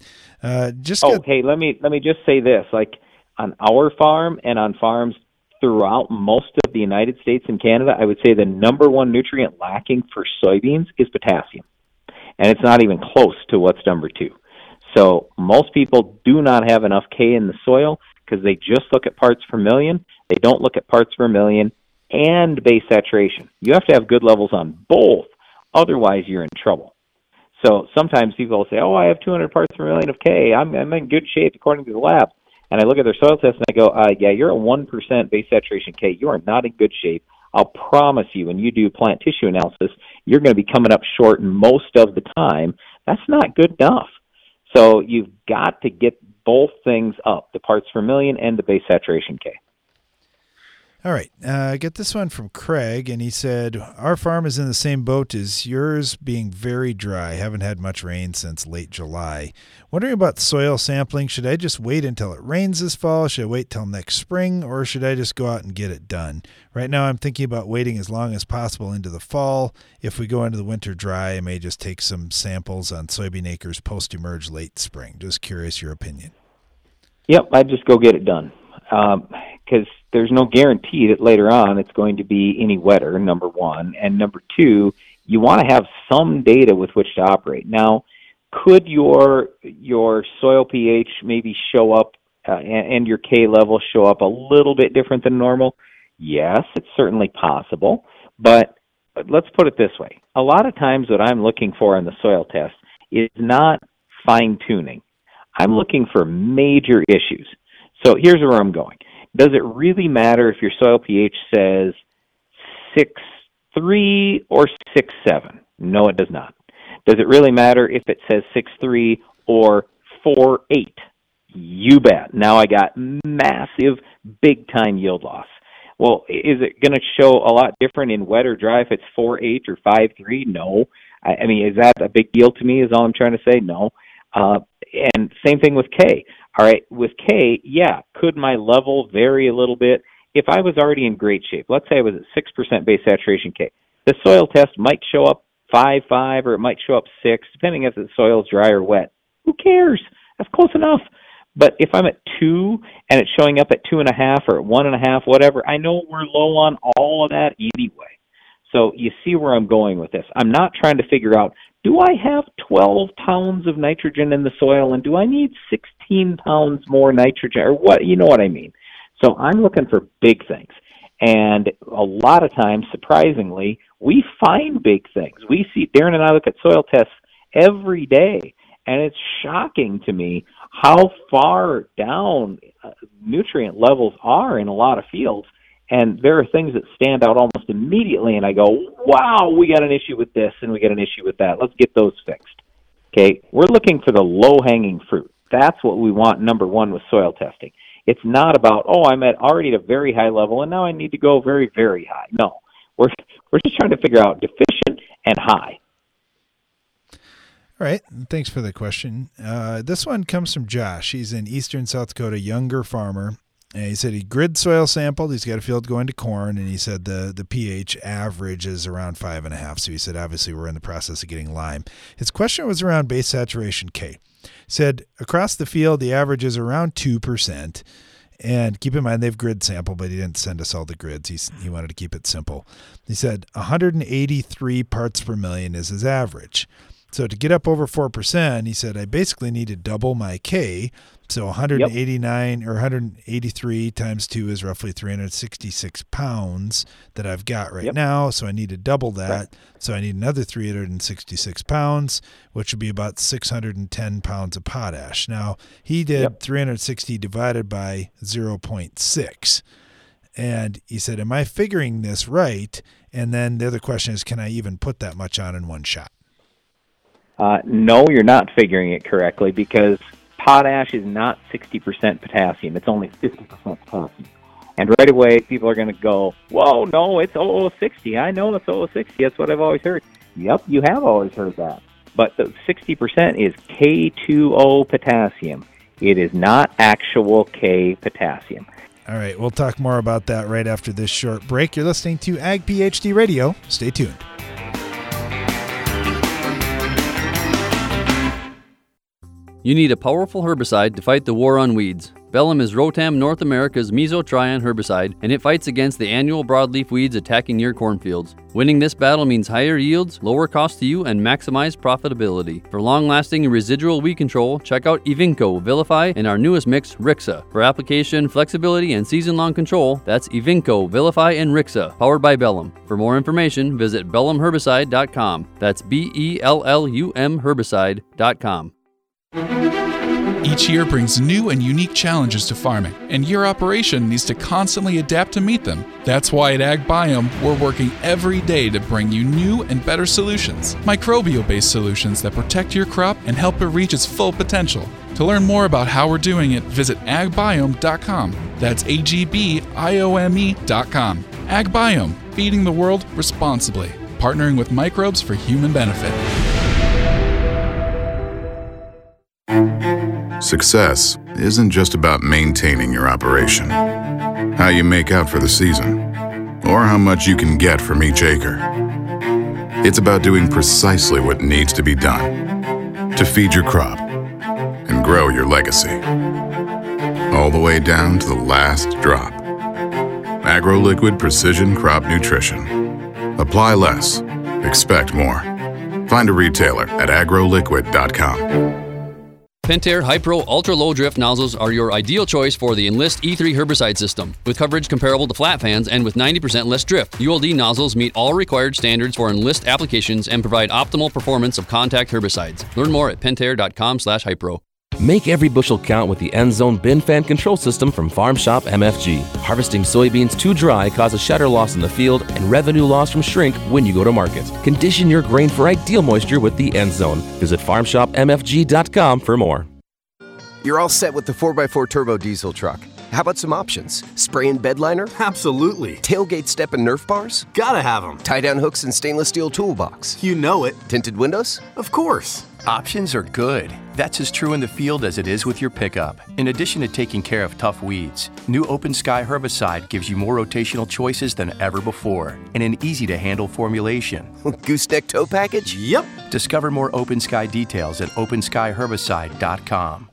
Hey, let me just say this: like on our farm and on farms throughout most of the United States and Canada, I would say the number one nutrient lacking for soybeans is potassium, and it's not even close to what's number two. So most people do not have enough K in the soil because they just look at parts per million. They don't look at parts per million and base saturation. You have to have good levels on both, otherwise you're in trouble. So sometimes people will say, oh, I have 200 parts per million of K. I'm in good shape according to the lab. And I look at their soil test and I go, yeah, you're at 1% base saturation K. You are not in good shape. I'll promise you, when you do plant tissue analysis, you're going to be coming up short most of the time. That's not good enough. So you've got to get both things up, the parts per million and the base saturation K. All right. I get this one from Craig, and he said, our farm is in the same boat as yours, being very dry. Haven't had much rain since late July. Wondering about soil sampling. Should I just wait until it rains this fall? Should I wait till next spring, or should I just go out and get it done? Right now I'm thinking about waiting as long as possible into the fall. If we go into the winter dry, I may just take some samples on soybean acres post-emerge late spring. Just curious your opinion. Yep, I'd just go get it done. Because there's no guarantee that later on it's going to be any wetter, number one. And number two, you want to have some data with which to operate. Now, could your soil pH maybe show up and your K level show up a little bit different than normal? Yes, it's certainly possible. But let's put it this way. A lot of times what I'm looking for in the soil test is not fine-tuning. I'm looking for major issues. So here's where I'm going. Does it really matter if your soil pH says 6.3 or 6.7? No, it does not. Does it really matter if it says 6.3 or 4.8? You bet. Now I got massive, big-time yield loss. Well, is it going to show a lot different in wet or dry if it's 4.8 or 5.3? No. I mean, is that a big deal to me is all I'm trying to say? No. And same thing with K. All right, with K, yeah, could my level vary a little bit? If I was already in great shape, let's say I was at 6% base saturation K, the soil test might show up 5.5 or it might show up 6, depending if the soil's dry or wet. Who cares? That's close enough. But if I'm at 2 and it's showing up at 2.5 or at 1.5, whatever, I know we're low on all of that anyway. So you see where I'm going with this. I'm not trying to figure out, do I have 12 pounds of nitrogen in the soil and do I need 16 pounds more nitrogen or what? You know what I mean. So I'm looking for big things. And a lot of times, surprisingly, we find big things. We see, Darren and I look at soil tests every day, and it's shocking to me how far down nutrient levels are in a lot of fields. And there are things that stand out almost immediately, and I go, wow, we got an issue with this, and we got an issue with that. Let's get those fixed. Okay, we're looking for the low-hanging fruit. That's what we want, number one, with soil testing. It's not about, oh, I'm already at a very high level, and now I need to go very, very high. No, we're just trying to figure out deficient and high. All right. Thanks for the question. This one comes from Josh. He's in eastern South Dakota, younger farmer. And he said he grid soil sampled. He's got a field going to corn, and he said the pH average is around 5.5. So he said, obviously, we're in the process of getting lime. His question was around base saturation K. He said across the field, the average is around 2%. And keep in mind, they've grid sampled, but he didn't send us all the grids. He wanted to keep it simple. He said 183 parts per million is his average. So to get up over 4%, he said, I basically need to double my K. So 189 or 183 times 2 is roughly 366 pounds that I've got right now. So I need to double that. Right. So I need another 366 pounds, which would be about 610 pounds of potash. Now, he did 360 divided by 0.6. And he said, am I figuring this right? And then the other question is, can I even put that much on in one shot? No, you're not figuring it correctly, because potash is not 60% potassium. It's only 50% potassium. And right away, people are going to go, whoa, no, it's 0060. I know it's 0060. That's what I've always heard. Yep, you have always heard that. But the 60% is K2O potassium. It is not actual K potassium. All right, we'll talk more about that right after this short break. You're listening to Ag PhD Radio. Stay tuned. You need a powerful herbicide to fight the war on weeds. Bellum is Rotam North America's mesotrione herbicide, and it fights against the annual broadleaf weeds attacking your cornfields. Winning this battle means higher yields, lower cost to you, and maximized profitability. For long-lasting and residual weed control, check out Evinco, Vilify, and our newest mix, Rixa. For application, flexibility, and season-long control, that's Evinco, Vilify, and Rixa, powered by Bellum. For more information, visit bellumherbicide.com. That's BELLUM herbicide.com. Each year brings new and unique challenges to farming, and your operation needs to constantly adapt to meet them. That's why at AgBiome, we're working every day to bring you new and better solutions, microbial-based solutions that protect your crop and help it reach its full potential. To learn more about how we're doing it, visit agbiome.com. That's AGBIOME.com. AgBiome, feeding the world responsibly, partnering with microbes for human benefit. Success isn't just about maintaining your operation, how you make out for the season, or how much you can get from each acre. It's about doing precisely what needs to be done to feed your crop and grow your legacy, all the way down to the last drop. AgroLiquid Precision Crop Nutrition. Apply less, expect more. Find a retailer at agroliquid.com. Pentair Hypro Ultra Low Drift nozzles are your ideal choice for the Enlist E3 herbicide system. With coverage comparable to flat fans and with 90% less drift, ULD nozzles meet all required standards for Enlist applications and provide optimal performance of contact herbicides. Learn more at pentair.com/hypro. Make every bushel count with the Endzone bin fan control system from Farm Shop MFG. Harvesting soybeans too dry causes shedder loss in the field and revenue loss from shrink when you go to market. Condition your grain for ideal moisture with the Endzone. Visit farmshopmfg.com for more. You're all set with the 4x4 turbo diesel truck. How about some options? Spray and bed liner? Absolutely. Tailgate step and Nerf bars? Gotta have them. Tie-down hooks and stainless steel toolbox? You know it. Tinted windows? Of course. Options are good. That's as true in the field as it is with your pickup. In addition to taking care of tough weeds, new Open Sky herbicide gives you more rotational choices than ever before and an easy-to-handle formulation. Gooseneck tow package? Yep. Discover more Open Sky details at openskyherbicide.com.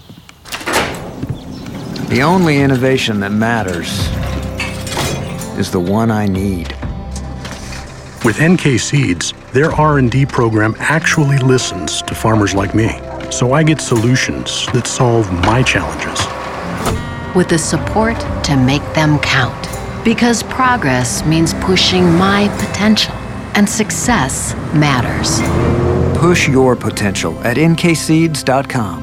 The only innovation that matters is the one I need. With NK Seeds, their R&D program actually listens to farmers like me, so I get solutions that solve my challenges. With the support to make them count. Because progress means pushing my potential, and success matters. Push your potential at nkseeds.com.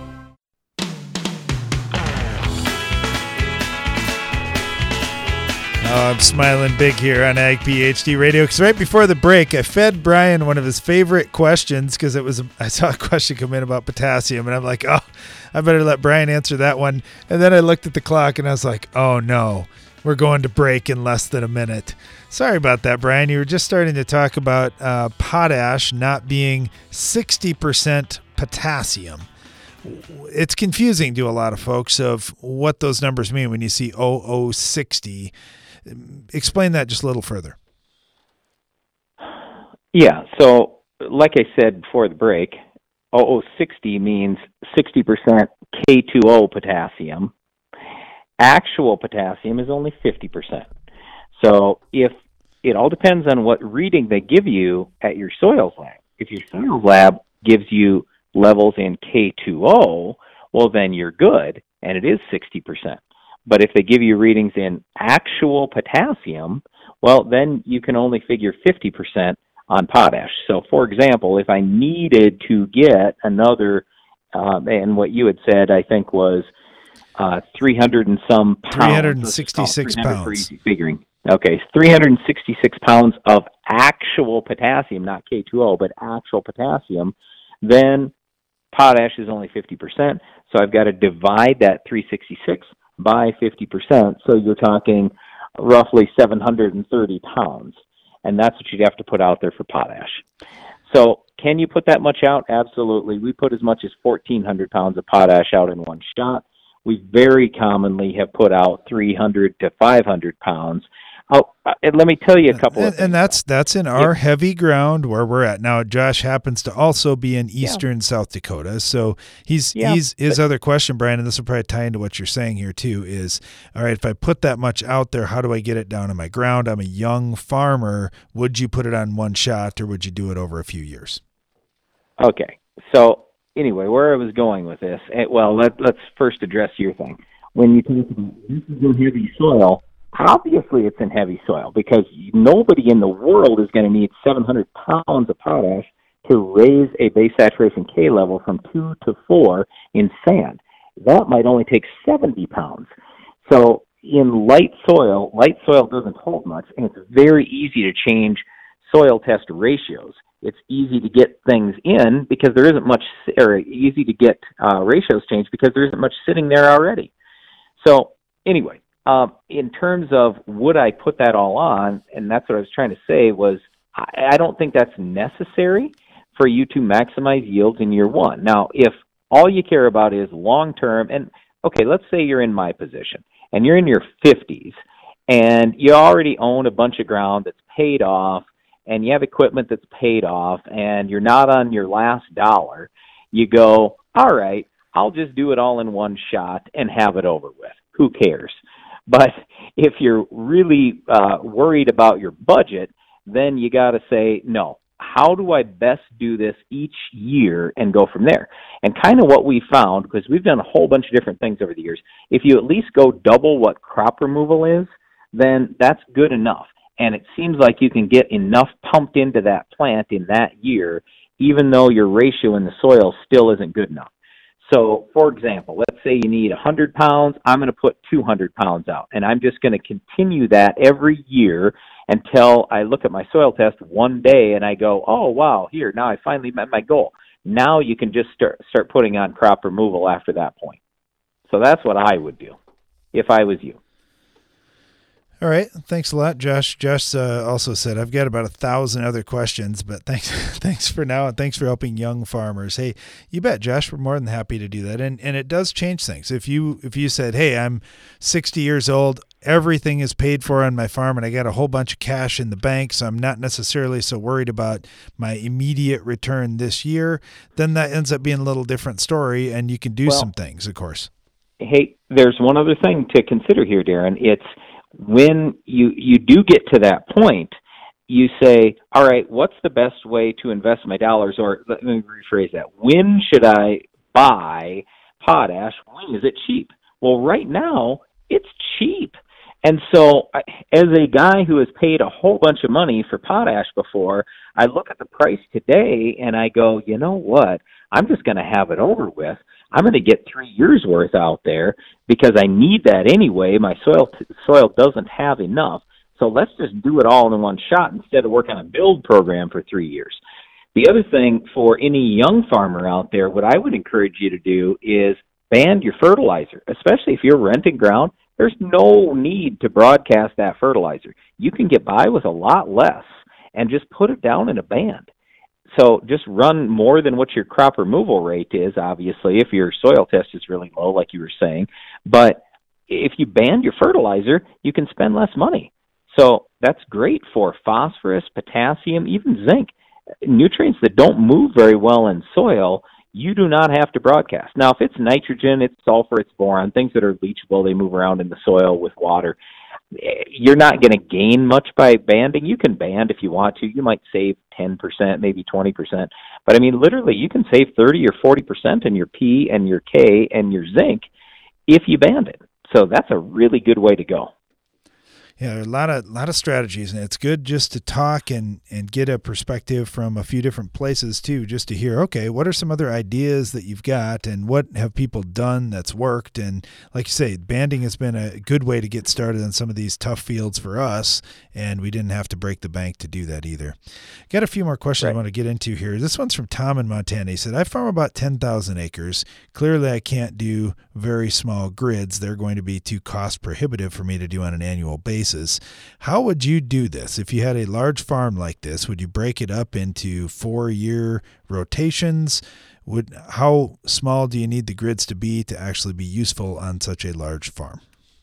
Oh, I'm smiling big here on Ag PhD Radio because right before the break, I fed Brian one of his favorite questions because I saw a question come in about potassium, and I'm like, oh, I better let Brian answer that one. And then I looked at the clock, and I was like, oh, no, we're going to break in less than a minute. Sorry about that, Brian. You were just starting to talk about potash not being 60% potassium. It's confusing to a lot of folks of what those numbers mean when you see 0060. Explain that just a little further. Yeah, so like I said before the break, 0060 means 60% K2O potassium. Actual potassium is only 50%. So if it all depends on what reading they give you at your soils lab. if your soils lab gives you levels in K2O, well, then you're good, and it is 60%. But if they give you readings in actual potassium, well, then you can only figure 50% on potash. So, for example, if I needed to get another, and what you had said, I think was 300 and some pounds. 366 pounds. For easy figuring. Okay, 366 pounds of actual potassium, not K2O, but actual potassium, then potash is only 50%. So I've got to divide that 366 by 50%. So you're talking roughly 730 pounds. And that's what you'd have to put out there for potash. So can you put that much out? Absolutely. We put as much as 1,400 pounds of potash out in one shot. We very commonly have put out 300 to 500 pounds. And let me tell you a couple of things. And that's in our heavy ground where we're at. Now, Josh happens to also be in eastern South Dakota. So his other question, Brian, and this will probably tie into what you're saying here too, is, all right, if I put that much out there, how do I get it down in my ground? I'm a young farmer. Would you put it on one shot or would you do it over a few years? Okay. So anyway, where I was going with this, well, let's first address your thing. When you talk about this is in heavy soil, obviously it's in heavy soil because nobody in the world is going to need 700 pounds of potash to raise a base saturation K level from 2 to 4 in sand. That might only take 70 pounds. So in light soil doesn't hold much, and it's very easy to change soil test ratios. It's easy to get things in because there isn't much, or easy to get ratios changed because there isn't much sitting there already. So anyway, in terms of would I put that all on, and that's what I was trying to say, was I don't think that's necessary for you to maximize yields in year one. Now, if all you care about is long-term, and okay, let's say you're in my position, and you're in your 50s, and you already own a bunch of ground that's paid off, and you have equipment that's paid off, and you're not on your last dollar, you go, all right, I'll just do it all in one shot and have it over with. Who cares? But if you're really worried about your budget, then you got to say, no, how do I best do this each year and go from there? And kind of what we found, because we've done a whole bunch of different things over the years, if you at least go double what crop removal is, then that's good enough. And it seems like you can get enough pumped into that plant in that year, even though your ratio in the soil still isn't good enough. So, for example, let's say you need 100 pounds. I'm going to put 200 pounds out, and I'm just going to continue that every year until I look at my soil test one day and I go, oh, wow, here, now I finally met my goal. Now you can just start putting on crop removal after that point. So that's what I would do if I was you. All right. Thanks a lot, Josh. Josh also said, I've got about 1,000 other questions, but thanks for now, and thanks for helping young farmers. Hey, you bet, Josh, we're more than happy to do that. And it does change things. If you said, hey, I'm 60 years old, everything is paid for on my farm, and I got a whole bunch of cash in the bank, so I'm not necessarily so worried about my immediate return this year, then that ends up being a little different story, and you can do some things, of course. Hey, there's one other thing to consider here, Darren. It's when you do get to that point, you say, all right, what's the best way to invest my dollars? Or let me rephrase that. When should I buy potash? When is it cheap? Well, right now, it's cheap. And so as a guy who has paid a whole bunch of money for potash before, I look at the price today and I go, you know what? I'm just going to have it over with. I'm going to get 3 years worth out there because I need that anyway. My soil doesn't have enough. So let's just do it all in one shot instead of working on a build program for 3 years. The other thing for any young farmer out there, what I would encourage you to do is ban your fertilizer, especially if you're renting ground. There's no need to broadcast that fertilizer. You can get by with a lot less and just put it down in a band. So just run more than what your crop removal rate is, obviously, if your soil test is really low, like you were saying. But if you ban your fertilizer, you can spend less money. So that's great for phosphorus, potassium, even zinc. Nutrients that don't move very well in soil, you do not have to broadcast. Now, if it's nitrogen, it's sulfur, it's boron, things that are leachable, they move around in the soil with water. you're not going to gain much by banding. You can band if you want to. You might save 10%, maybe 20%. But I mean, literally, you can save 30 or 40% in your P and your K and your zinc if you band it. So that's a really good way to go. Yeah, there are a lot of strategies, and it's good just to talk and get a perspective from a few different places too, just to hear, okay, what are some other ideas that you've got and what have people done that's worked? And like you say, banding has been a good way to get started on some of these tough fields for us, and we didn't have to break the bank to do that either. Got a few more questions I want to get into here. This one's from Tom in Montana. He said, I farm about 10,000 acres. Clearly I can't do very small grids. They're going to be too cost prohibitive for me to do on an annual basis. How would you do this? If you had a large farm like this, would you break it up into 4-year rotations? How small do you need the grids to be actually be useful on such a large farm?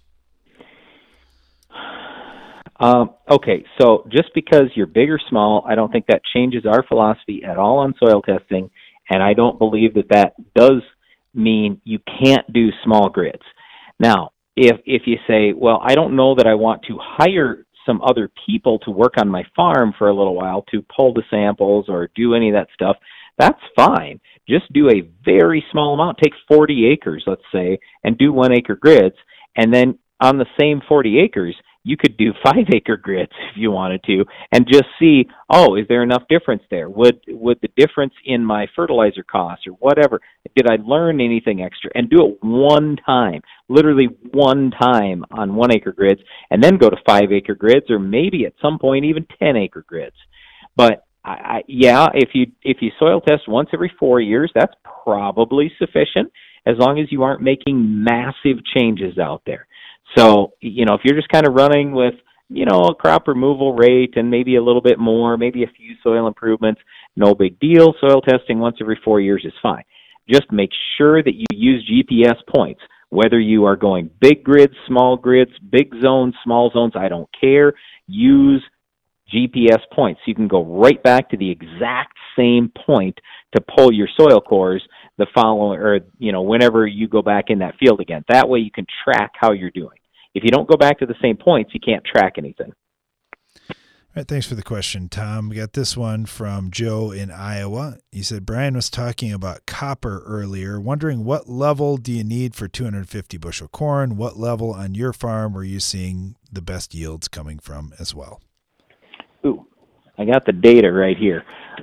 Okay, so just because you're big or small, I don't think that changes our philosophy at all on soil testing, and I don't believe that does mean you can't do small grids. Now, if you say, well, I don't know that I want to hire some other people to work on my farm for a little while to pull the samples or do any of that stuff, that's fine. Just do a very small amount. Take 40 acres, let's say, and do 1-acre grids. And then on the same 40 acres, you could do 5-acre grids if you wanted to, and just see, oh, is there enough difference there? Would the difference in my fertilizer costs or whatever, did I learn anything extra? And do it one time, literally one time on 1-acre grids, and then go to 5-acre grids, or maybe at some point even 10-acre grids. But if you soil test once every 4 years, that's probably sufficient, as long as you aren't making massive changes out there. So, if you're just kind of running with, a crop removal rate and maybe a little bit more, maybe a few soil improvements, no big deal. Soil testing once every 4 years is fine. Just make sure that you use GPS points, whether you are going big grids, small grids, big zones, small zones, I don't care. Use GPS points. You can go right back to the exact same point to pull your soil cores the following, or, whenever you go back in that field again. That way you can track how you're doing. If you don't go back to the same points, you can't track anything. All right, thanks for the question, Tom. We got this one from Joe in Iowa. He said, Brian was talking about copper earlier, wondering what level do you need for 250 bushel corn? What level on your farm were you seeing the best yields coming from as well? Ooh, I got the data right here.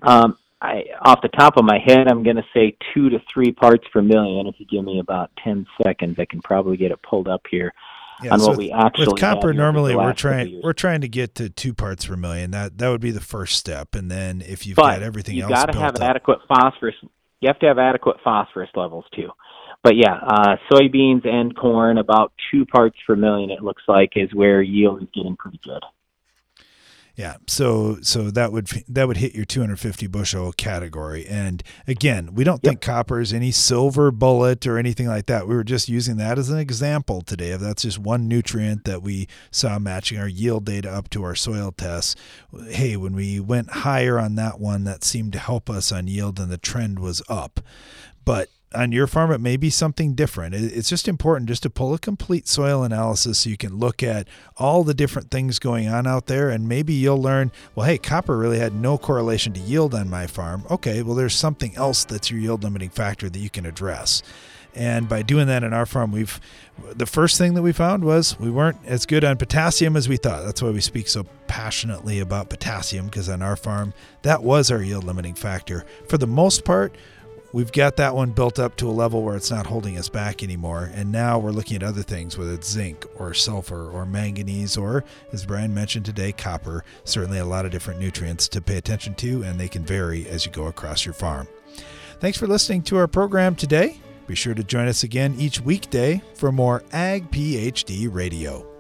Off the top of my head, I'm going to say 2 to 3 parts per million. If you give me about 10 seconds, I can probably get it pulled up here. Yeah, on so what we actually with copper, normally we're trying to get to 2 parts per million. That would be the first step, and then if you've got everything else, you got to have adequate phosphorus. You have to have adequate phosphorus levels too. But yeah, soybeans and corn, about 2 parts per million. It looks like is where yield is getting pretty good. Yeah, so that would hit your 250 bushel category. And again, we don't think copper is any silver bullet or anything like that. We were just using that as an example today. That's just one nutrient that we saw matching our yield data up to our soil tests. Hey, when we went higher on that one, that seemed to help us on yield, and the trend was up. But on your farm, it may be something different. It's just important just to pull a complete soil analysis so you can look at all the different things going on out there, and maybe you'll learn, well, hey, copper really had no correlation to yield on my farm. Okay, well, there's something else that's your yield limiting factor that you can address. And by doing that in our farm, the first thing that we found was we weren't as good on potassium as we thought. That's why we speak so passionately about potassium, because on our farm, that was our yield limiting factor. For the most part, we've got that one built up to a level where it's not holding us back anymore. And now we're looking at other things, whether it's zinc or sulfur or manganese or, as Brian mentioned today, copper. Certainly a lot of different nutrients to pay attention to, and they can vary as you go across your farm. Thanks for listening to our program today. Be sure to join us again each weekday for more Ag PhD Radio.